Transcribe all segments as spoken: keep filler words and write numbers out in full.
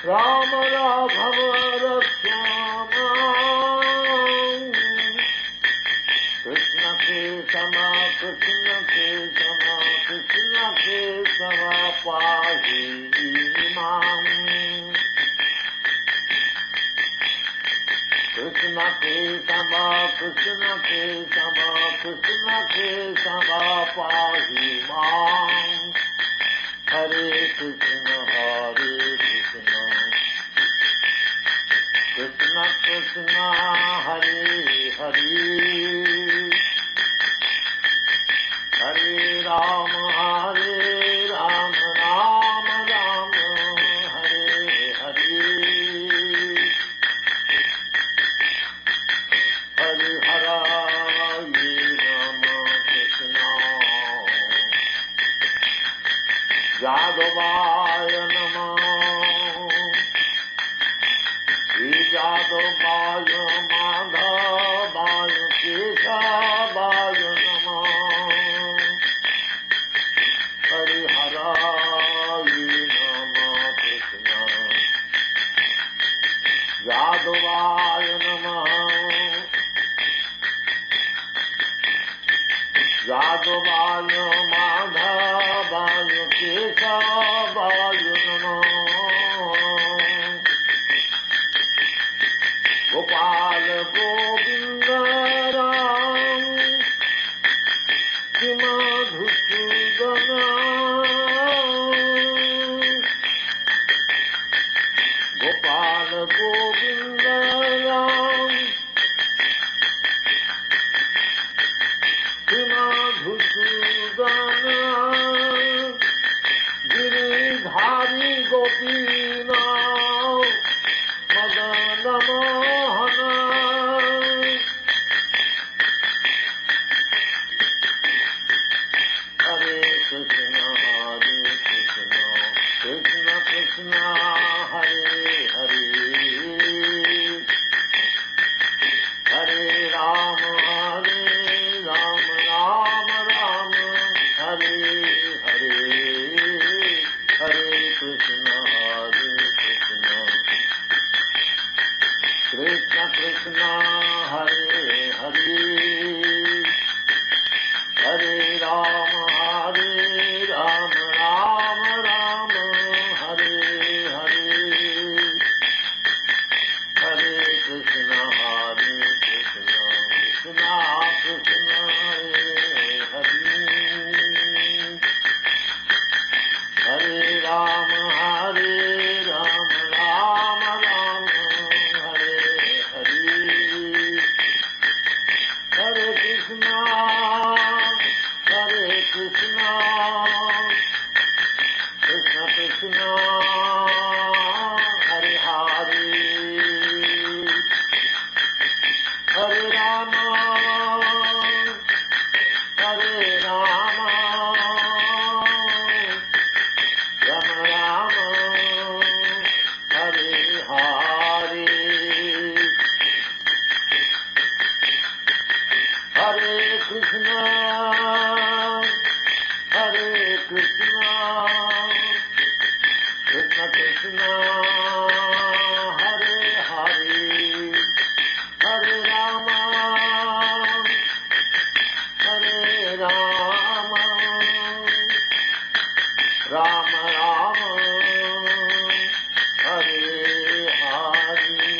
राम राघव रक्षाम कृष्ण के समा कृष्ण के समा कृष्ण के समा पाहि मां कृष्ण के समा कृष्ण के समा कृष्ण के समा पाहि मां हरे कृष्ण हरे कृष्ण कृष्ण कृष्ण हरे हरे हरे राम हरे राम राम राम हरे हरे हरे हरा ये राम कृष्ण यादवाय नमः श्री यादवाय माधवाय केशवाय नमः हरिहराय नमः कृष्ण यादवाय नमः यादवाय माधवाय केशवाय नमः गोपाल गोविंद राम मधुसूदन गोपाल गोविंद राम मधुसूदन गिरिधारी गोपीनाथ मदन मोहन हरे कृष्ण हरे कृष्ण कृष्ण कृष्ण हरे हरे हरे राम हरे राम राम राम हरे हरे हरे कृष्ण हरे कृष्ण कृष्ण कृष्ण हरे हरे हरे राम हरे राम राम राम हरे हरे हरे कृष्ण हरे कृष्ण कृष्ण कृष्ण हरे हरे हरे राम हरे राम राम राम हरे हरे हरे कृष्ण हरे कृष्ण कृष्ण कृष्ण हरे हरे हरे राम हरे राम राम राम हरे हरे हरे कृष्ण हरे कृष्ण कृष्ण कृष्ण हरे हरे हरे राम हरे राम राम राम हरे हरे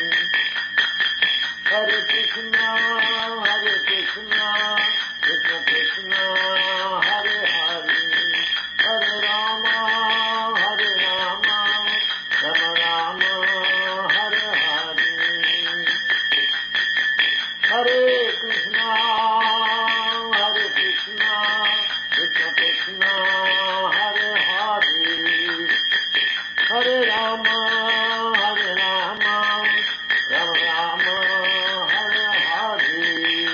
हरे कृष्ण हरे कृष्ण कृष्ण कृष्ण हरे हरे हरे राम हरे राम राम राम हरे हरे हरे कृष्ण हरे कृष्ण कृष्ण कृष्ण हरे हरे हरे राम हरे राम राम राम हरे हरे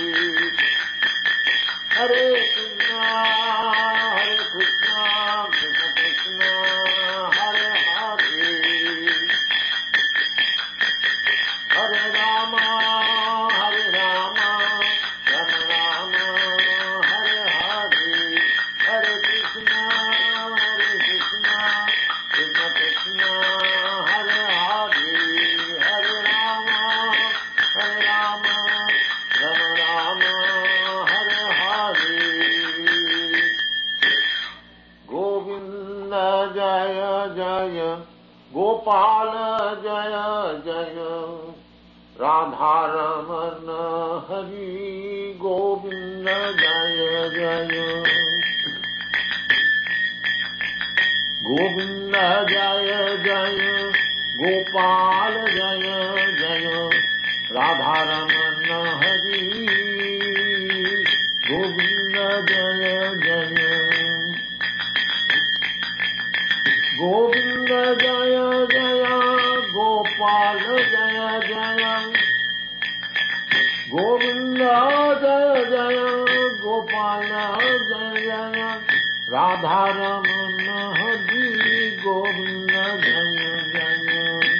हरे कृष्ण हरे कृष्ण कृष्ण कृष्ण हरे हरे हरे राम हरे राम राम राम हरे हरे हरे कृष्ण हरे कृष्ण कृष्ण कृष्ण हरे गोपाल जय जय राधा रमण हरि गोविंद जय जय गोविंद जय जय गोपाल जय जय राधा रमण हरि गोविंद जय जय गोविंद जय जय गोपाल जय जय गोविंद जय जय गोपाल जय जय राधा रमण हरि गोविंद जय जय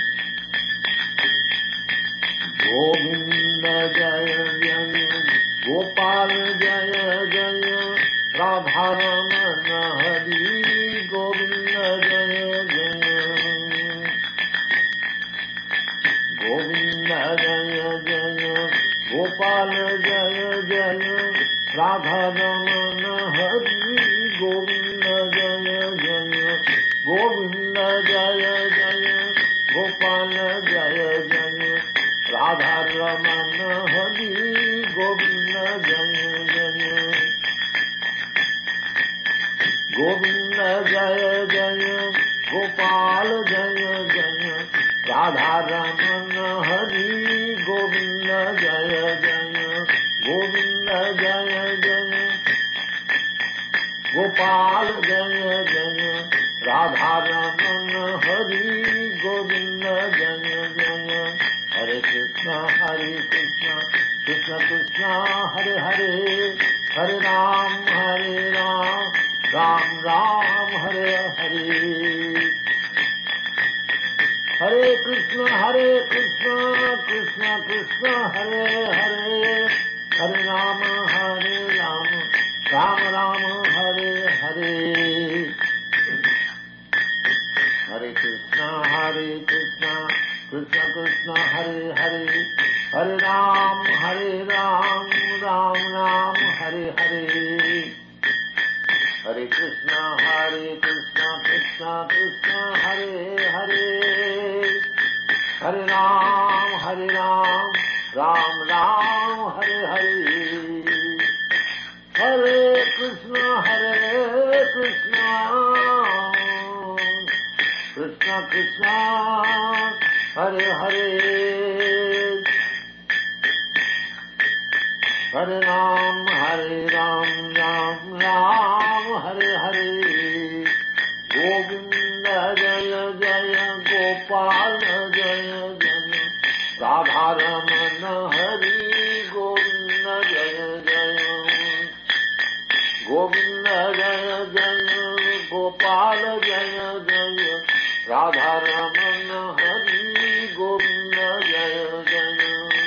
गोविंद जय जय गोपाल जय जय राधा रमण हरि गोविंद जय जय गोविंद जय जय गोपाल जय जय राधा रमण हरि गोविंद जय जय गोविंद जय जय गोपाल जय जय राधा रमण हरि गोविंद जय जय गोविंद जय जय गोपाल जय जय राधा रमण हरि गोविंद जय जय गोविंद जय जय गोपाल जय जय राधा रमण हरि गोविंद जय जय हरे कृष्ण हरे कृष्ण कृष्ण कृष्ण हरे हरे हरे राम हरे राम राम राम हरे हरे हरे कृष्ण हरे कृष्ण कृष्ण कृष्ण हरे हरे हरे राम हरे राम राम राम हरे हरे हरे कृष्ण हरे कृष्ण कृष्ण कृष्ण हरे हरे हरे राम हरे राम राम राम हरे हरे हरे कृष्ण हरे कृष्ण कृष्ण कृष्ण हरे हरे हरे राम हरे राम राम राम हरे हरे हरे कृष्ण हरे कृष्ण कृष्ण कृष्ण हरे हरे हरे राम हरे राम राम राम हरे हरे गोविंद जय जय गोपाल जय जय राधा रमण हरि गोविंद जय जय गोविंद जय जय गोपाल जय जय राधा रमण हरि गोविंद जय जय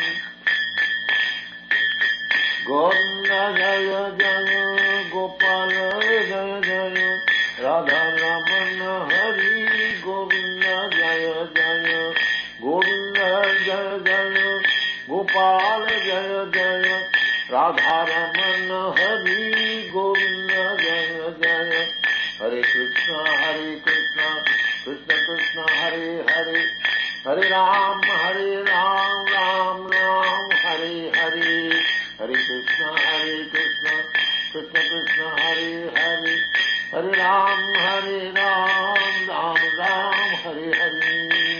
गोविंद जय जय गोपाल जय जय राधा रमण हरि गोविंद जय जय गोविंद जय जय गोपाल जय जय राधा रमण हरि गोविंद जय जय हरे कृष्ण हरे कृष्ण कृष्ण कृष्ण हरे हरे हरे राम हरे राम राम राम हरे हरे हरे कृष्ण हरे कृष्ण कृष्ण कृष्ण हरे हरे हरे राम हरे राम राम राम हरे हरे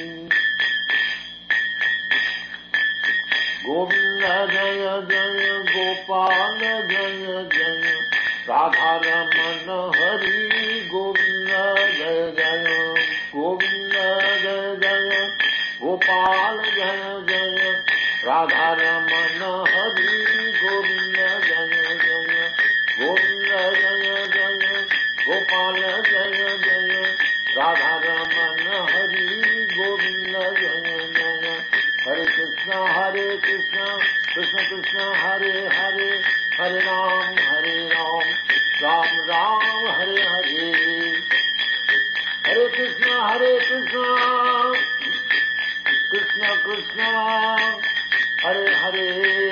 गोविंद जय जय गोपाल जय जय राधा रमण हरि गोविंद जय जय गोविंद जय जय गोपाल जय जय राधा रमण हरि गोविंद जय जय गोविंद जय जय गोपाल जय जय राधा रमण हरि गोविंद जय जय हरे कृष्ण हरे कृष्ण कृष्ण कृष्ण हरे हरे हरे राम हरे राम राम राम हरे हरे हरे कृष्ण हरे कृष्ण कृष्ण कृष्ण हरे हरे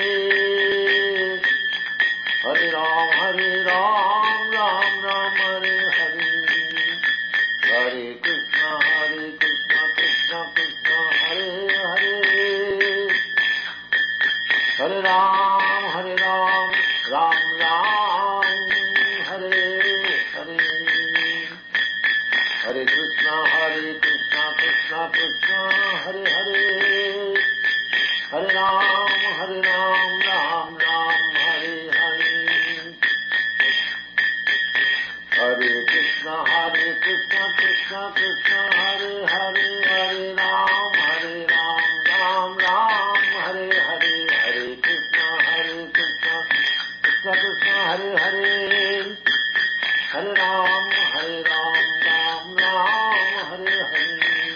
हरे राम हरे राम राम राम हरे हरे हरे कृष्ण हरे कृष्ण राम हरे राम राम राम हरे हरे हरे कृष्णा हरे कृष्णा कृष्णा कृष्णा हरे हरे हरे राम हरे राम राम राम हरे हरे हरे कृष्णा हरे कृष्णा कृष्णा कृष्णा हरे हरे हरे राम हरे राम राम राम हरे हरे हरे कृष्णा हरे कृष्णा कृष्णा कृष्णा हरे हरे हरे राम हरे राम राम राम हरे हरे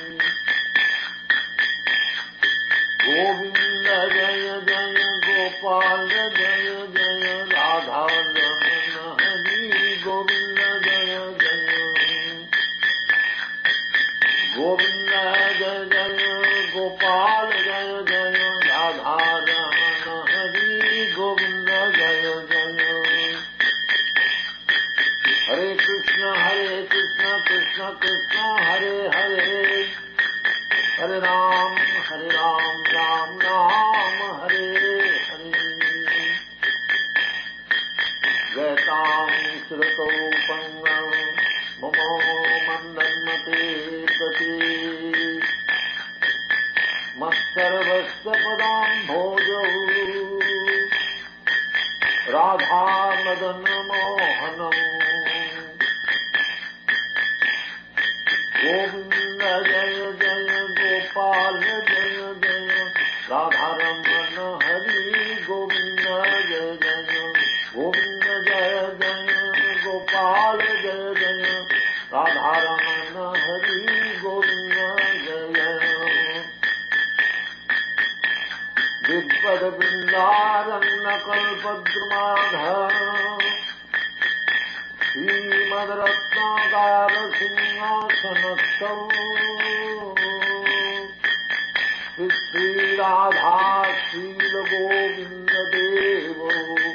गोविंद जय जय गोपाल जय जय राधा रमण हरि गोविंद जय जय गोविंद जय जय गोपाल जय जय राधा रमण हरि गोविंद जय जय हरे कृष्ण हरे कृष्ण कृष्ण कृष्ण हरे हरे हरे राम हरे राम राम राम हरे हरे जयतां श्रुतौ पंगं ममो मन्दन्मते गति मत्सर्वस्य पदाम्भोजौ राधा मदन मोहनौ गोविंद जय जय गोपाल जय जय राधा रमण हरि गोविंद जय जय गोविंद जय जय गोपाल जय जय राधा रमण हरि गोविंद जय जय विद्वद वृंदारण्य कल्पद्रुमाध श्रीमद्रत्नागार सिंहासनस्थौ श्रीराधा शील गोविंद देवो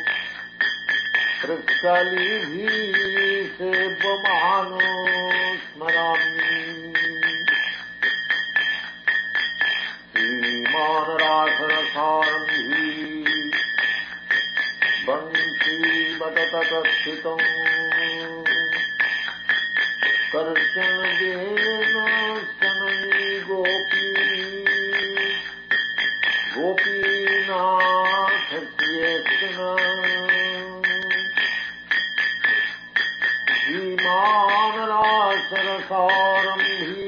पृच्छलिभिः सेव्यमानो स्मरामि श्रीमान् रासरसारम्भी बंशीवदततस्थितम् कर्षणेन शनैः गोपी गोपीनाथस्येष्टना श्रीमान् रासरसारम्भी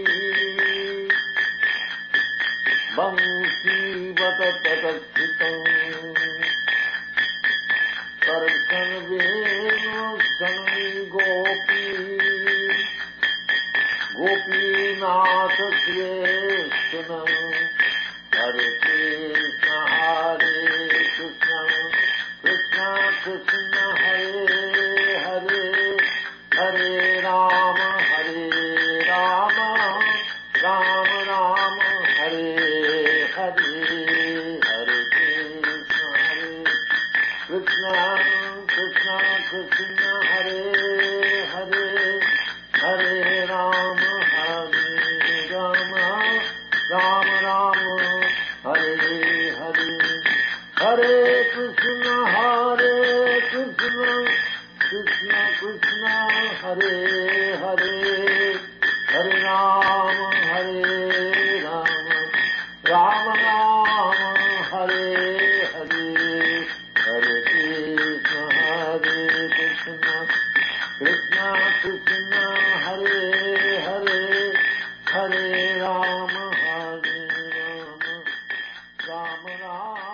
बंशीवदततस्थितम् कर्षणेन शनैः गोपी गोपीनाथस्येष्टना हरे कृष्ण हरे कृष्ण कृष्ण कृष्ण हरे हरे हरे राम हरे राम राम राम हरे हरे हरे कृष्ण हरे कृष्ण कृष्ण कृष्ण हरे हरे हरे राम हरे राम राम राम हरे हरे हरे कृष्ण हरे कृष्ण कृष्ण कृष्ण हरे हरे हरे राम हरे राम राम राम हरे हरे हरे कृष्ण हरे कृष्ण कृष्ण कृष्ण हरे हरे हरे राम हरे राम राम राम